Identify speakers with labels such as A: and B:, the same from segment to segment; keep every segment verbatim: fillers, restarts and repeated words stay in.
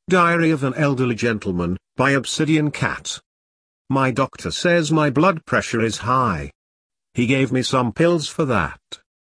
A: Diary of an Elderly Gentleman, by Obsidian Cat. My doctor says my blood pressure is high. He gave me some pills for that.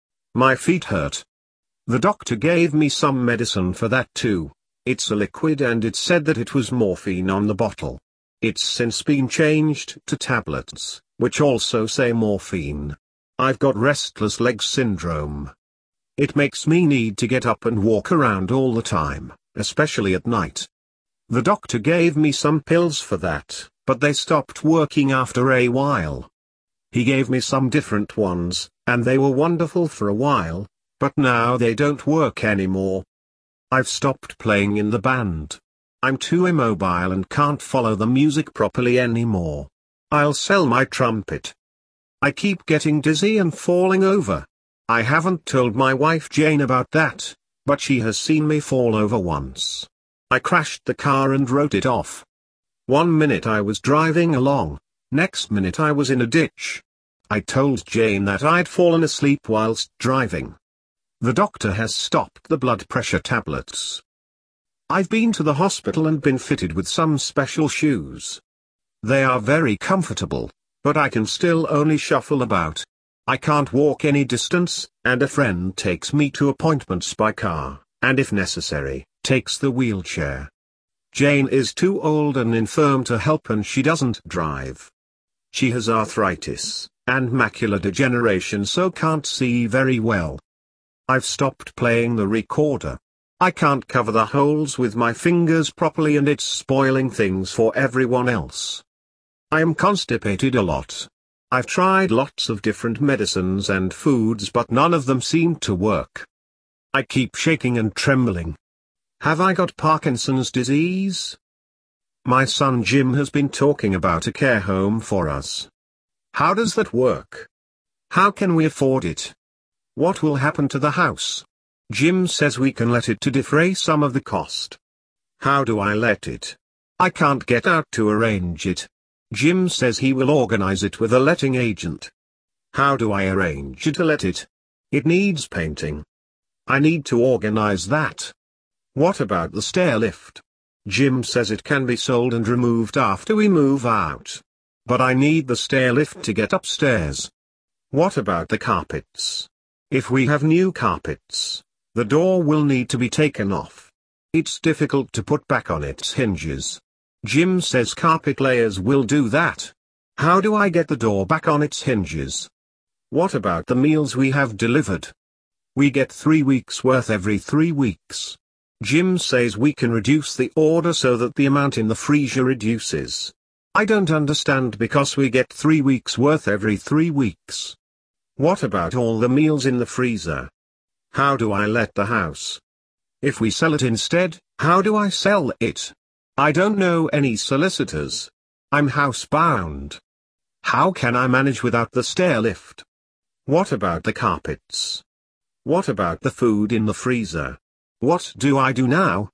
A: My feet hurt. The doctor gave me some medicine for that too. It's a liquid and it said that it was morphine on the bottle. It's since been changed to tablets, which also say morphine. I've got restless leg syndrome. It makes me need to get up and walk around all the time, especially at night. The doctor gave me some pills for that, but they stopped working after a while. He gave me some different ones, and they were wonderful for a while, but now they don't work anymore. I've stopped playing in the band. I'm too immobile and can't follow the music properly anymore. I'll sell my trumpet. I keep getting dizzy and falling over. I haven't told my wife Jane about that, but she has seen me fall over once. I crashed the car and wrote it off. One minute I was driving along, next minute I was in a ditch. I told Jane that I'd fallen asleep whilst driving. The doctor has stopped the blood pressure tablets. I've been to the hospital and been fitted with some special shoes. They are very comfortable, but I can still only shuffle about. I can't walk any distance, and a friend takes me to appointments by car, and if necessary, takes the wheelchair. Jane is too old and infirm to help and she doesn't drive. She has arthritis, and macular degeneration so can't see very well. I've stopped playing the recorder. I can't cover the holes with my fingers properly and it's spoiling things for everyone else. I am constipated a lot. I've tried lots of different medicines and foods but none of them seem to work. I keep shaking and trembling. Have I got Parkinson's disease? My son Jim has been talking about a care home for us. How does that work? How can we afford it? What will happen to the house? Jim says we can let it to defray some of the cost. How do I let it? I can't get out to arrange it. Jim says he will organize it with a letting agent. How do I arrange to let it? It needs painting. I need to organize that. What about the stair lift? Jim says it can be sold and removed after we move out. But I need the stair lift to get upstairs. What about the carpets? If we have new carpets, the door will need to be taken off. It's difficult to put back on its hinges. Jim says carpet layers will do that. How do I get the door back on its hinges? What about the meals we have delivered? We get three weeks worth every three weeks. Jim says we can reduce the order so that the amount in the freezer reduces. I don't understand because we get three weeks worth every three weeks. What about all the meals in the freezer? How do I let the house? If we sell it instead, how do I sell it? I don't know any solicitors. I'm housebound. How can I manage without the stair lift? What about the carpets? What about the food in the freezer? What do I do now?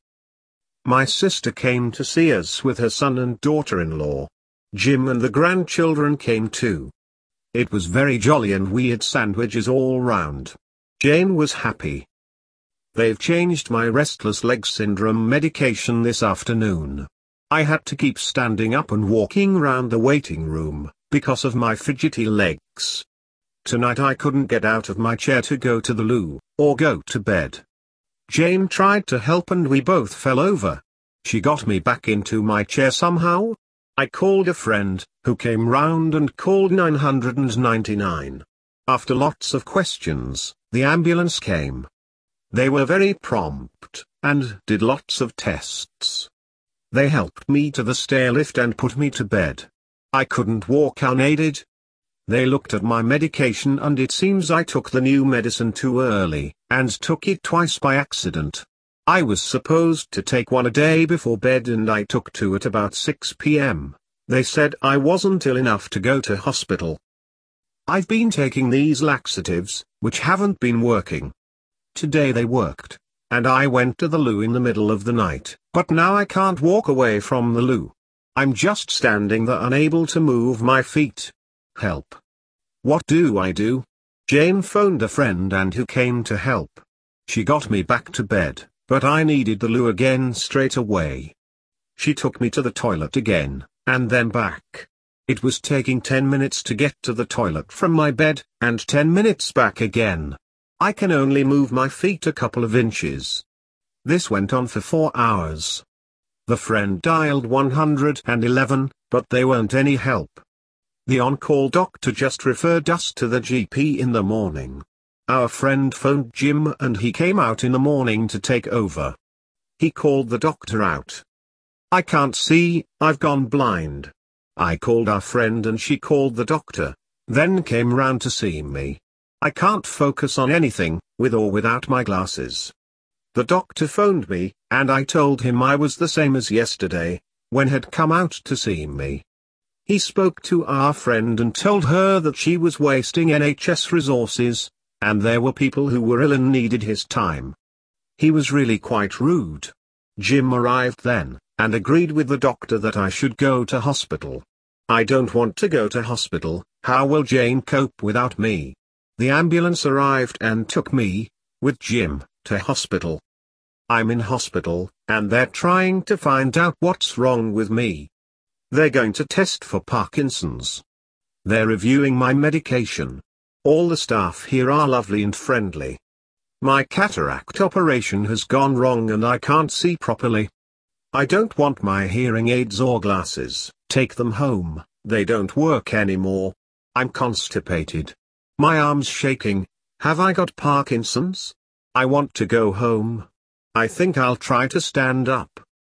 A: My sister came to see us with her son and daughter-in-law. Jim and the grandchildren came too. It was very jolly and we had sandwiches all round. Jane was happy. They've changed my restless leg syndrome medication this afternoon. I had to keep standing up and walking round the waiting room, because of my fidgety legs. Tonight I couldn't get out of my chair to go to the loo, or go to bed. Jane tried to help and we both fell over. She got me back into my chair somehow. I called a friend, who came round and called nine one nine. After lots of questions, the ambulance came. They were very prompt, and did lots of tests. They helped me to the stair lift and put me to bed. I couldn't walk unaided. They looked at my medication and it seems I took the new medicine too early, and took it twice by accident. I was supposed to take one a day before bed and I took two at about six p m They said I wasn't ill enough to go to hospital. I've been taking these laxatives, which haven't been working. Today they worked, and I went to the loo in the middle of the night, but now I can't walk away from the loo. I'm just standing there unable to move my feet. Help. What do I do? Jane phoned a friend and who came to help. She got me back to bed, but I needed the loo again straight away. She took me to the toilet again, and then back. It was taking ten minutes to get to the toilet from my bed, and ten minutes back again. I can only move my feet a couple of inches. This went on for four hours. The friend dialed one one one, but they weren't any help. The on-call doctor just referred us to the G P in the morning. Our friend phoned Jim and he came out in the morning to take over. He called the doctor out. I can't see, I've gone blind. I called our friend and she called the doctor, then came round to see me. I can't focus on anything, with or without my glasses. The doctor phoned me, and I told him I was the same as yesterday, when had come out to see me. He spoke to our friend and told her that she was wasting N H S resources, and there were people who were ill and needed his time. He was really quite rude. Jim arrived then, and agreed with the doctor that I should go to hospital. I don't want to go to hospital. How will Jane cope without me? The ambulance arrived and took me, with Jim, to hospital. I'm in hospital, and they're trying to find out what's wrong with me. They're going to test for Parkinson's. They're reviewing my medication. All the staff here are lovely and friendly. My cataract operation has gone wrong and I can't see properly. I don't want my hearing aids or glasses. Take them home, they don't work anymore. I'm constipated. My arm's shaking. Have I got Parkinson's? I want to go home. I think I'll try to stand up.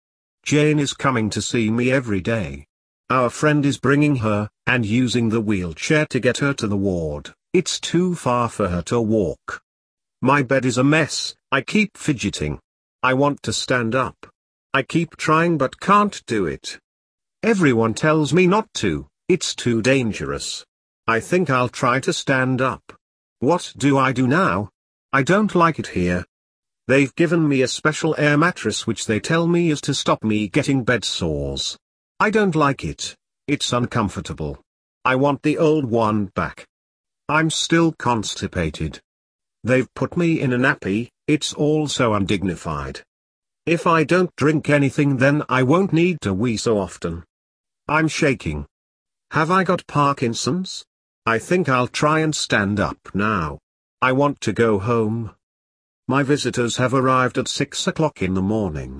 A: Jane is coming to see me every day. Our friend is bringing her, and using the wheelchair to get her to the ward. It's too far for her to walk. My bed is a mess, I keep fidgeting. I want to stand up. I keep trying but can't do it. Everyone tells me not to, it's too dangerous. I think I'll try to stand up. What do I do now? I don't like it here. They've given me a special air mattress which they tell me is to stop me getting bed sores. I don't like it. It's uncomfortable. I want the old one back. I'm still constipated. They've put me in a nappy, it's all so undignified. If I don't drink anything then I won't need to wee so often. I'm shaking. Have I got Parkinson's? I think I'll try and stand up now. I want to go home. My visitors have arrived at six o'clock in the morning.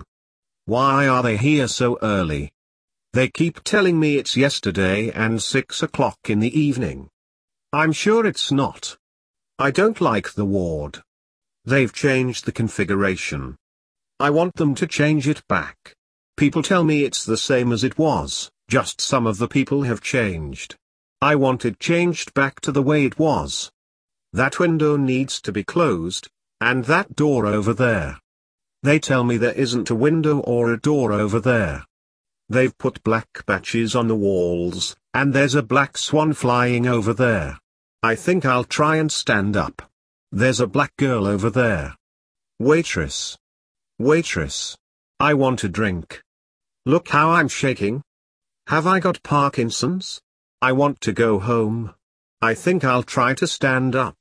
A: Why are they here so early? They keep telling me it's yesterday and six o'clock in the evening. I'm sure it's not. I don't like the ward. They've changed the configuration. I want them to change it back. People tell me it's the same as it was, just some of the people have changed. I want it changed back to the way it was. That window needs to be closed, and that door over there. They tell me there isn't a window or a door over there. They've put black patches on the walls, and there's a black swan flying over there. I think I'll try and stand up. There's a black girl over there. Waitress. Waitress. I want a drink. Look how I'm shaking. Have I got Parkinson's? I want to go home. I think I'll try to stand up.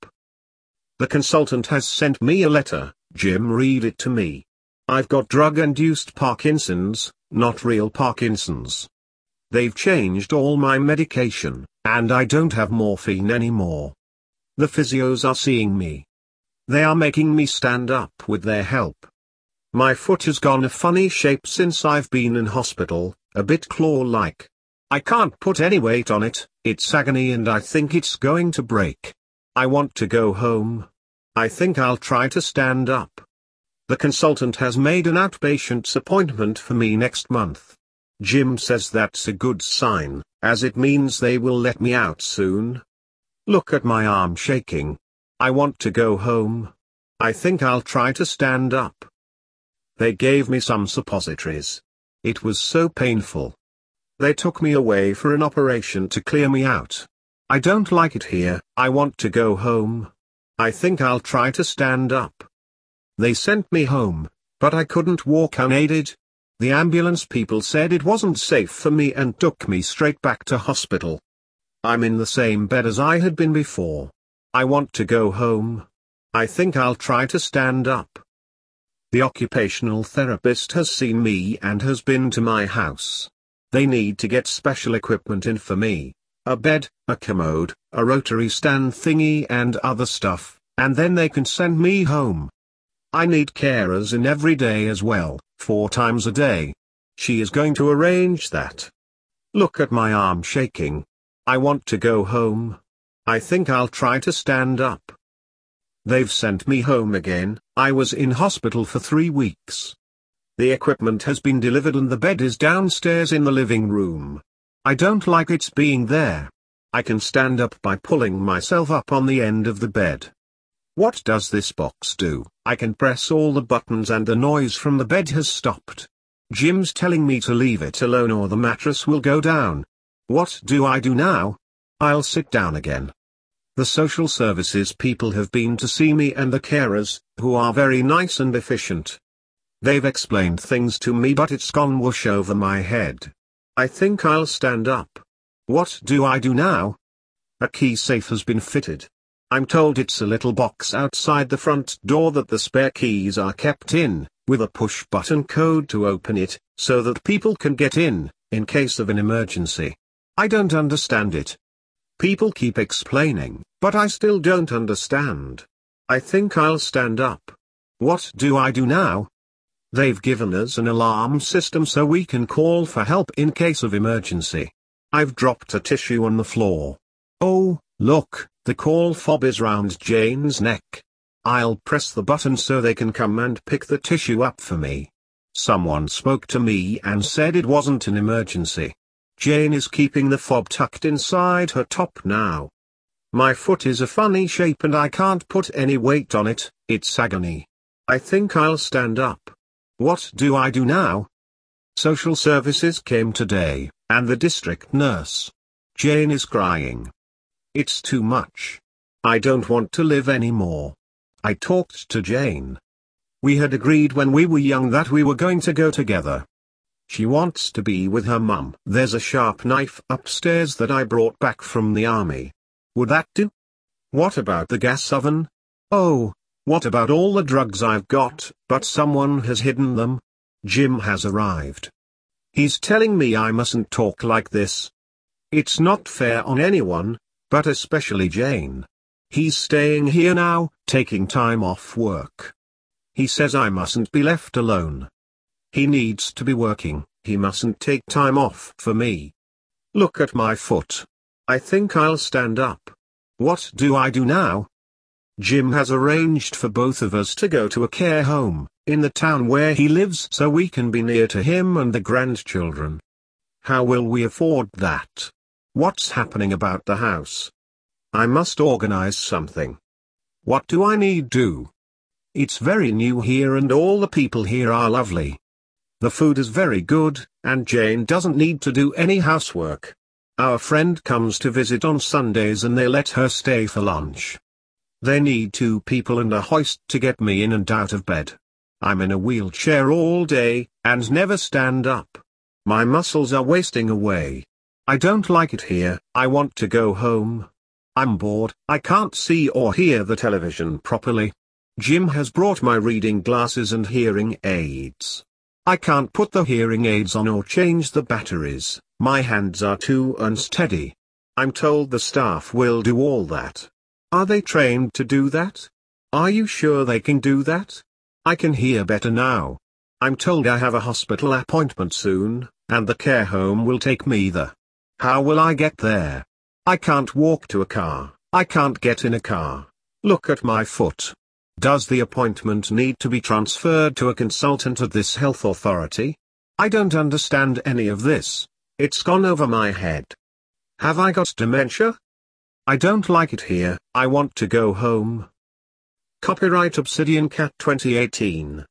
A: The consultant has sent me a letter. Jim, read it to me. I've got drug-induced Parkinson's, not real Parkinson's. They've changed all my medication, and I don't have morphine anymore. The physios are seeing me. They are making me stand up with their help. My foot has gone a funny shape since I've been in hospital, a bit claw-like. I can't put any weight on it, it's agony and I think it's going to break. I want to go home. I think I'll try to stand up. The consultant has made an outpatient's appointment for me next month. Jim says that's a good sign, as it means they will let me out soon. Look at my arm shaking. I want to go home. I think I'll try to stand up. They gave me some suppositories. It was so painful. They took me away for an operation to clear me out. I don't like it here, I want to go home. I think I'll try to stand up. They sent me home, but I couldn't walk unaided. The ambulance people said it wasn't safe for me and took me straight back to hospital. I'm in the same bed as I had been before. I want to go home. I think I'll try to stand up. The occupational therapist has seen me and has been to my house. They need to get special equipment in for me. A bed, a commode, a rotary stand thingy and other stuff, and then they can send me home. I need carers in every day as well, four times a day. She is going to arrange that. Look at my arm shaking. I want to go home. I think I'll try to stand up. They've sent me home again. I was in hospital for three weeks. The equipment has been delivered and the bed is downstairs in the living room. I don't like its being there. I can stand up by pulling myself up on the end of the bed. What does this box do? I can press all the buttons and the noise from the bed has stopped. Jim's telling me to leave it alone or the mattress will go down. What do I do now? I'll sit down again. The social services people have been to see me and the carers, who are very nice and efficient. They've explained things to me but it's gone whoosh over my head. I think I'll stand up. What do I do now? A key safe has been fitted. I'm told it's a little box outside the front door that the spare keys are kept in, with a push-button code to open it, so that people can get in, in case of an emergency. I don't understand it. People keep explaining, but I still don't understand. I think I'll stand up. What do I do now? They've given us an alarm system so we can call for help in case of emergency. I've dropped a tissue on the floor. Oh, look, the call fob is round Jane's neck. I'll press the button so they can come and pick the tissue up for me. Someone spoke to me and said it wasn't an emergency. Jane is keeping the fob tucked inside her top now. My foot is a funny shape and I can't put any weight on it, it's agony. I think I'll stand up. What do I do now? Social services came today, and the district nurse. Jane is crying. It's too much. I don't want to live anymore. I talked to Jane. We had agreed when we were young that we were going to go together. She wants to be with her mum. There's a sharp knife upstairs that I brought back from the army. Would that do? What about the gas oven? Oh, what about all the drugs I've got, but someone has hidden them? Jim has arrived. He's telling me I mustn't talk like this. It's not fair on anyone, but especially Jane. He's staying here now, taking time off work. He says I mustn't be left alone. He needs to be working, he mustn't take time off for me. Look at my foot. I think I'll stand up. What do I do now? Jim has arranged for both of us to go to a care home, in the town where he lives so we can be near to him and the grandchildren. How will we afford that? What's happening about the house? I must organize something. What do I need do? It's very new here and all the people here are lovely. The food is very good, and Jane doesn't need to do any housework. Our friend comes to visit on Sundays and they let her stay for lunch. They need two people and a hoist to get me in and out of bed. I'm in a wheelchair all day, and never stand up. My muscles are wasting away. I don't like it here, I want to go home. I'm bored, I can't see or hear the television properly. Jim has brought my reading glasses and hearing aids. I can't put the hearing aids on or change the batteries, my hands are too unsteady. I'm told the staff will do all that. Are they trained to do that? Are you sure they can do that? I can hear better now. I'm told I have a hospital appointment soon, and the care home will take me there. How will I get there? I can't walk to a car, I can't get in a car. Look at my foot. Does the appointment need to be transferred to a consultant at this health authority? I don't understand any of this. It's gone over my head. Have I got dementia? I don't like it here, I want to go home. Copyright Obsidian Cat twenty eighteen.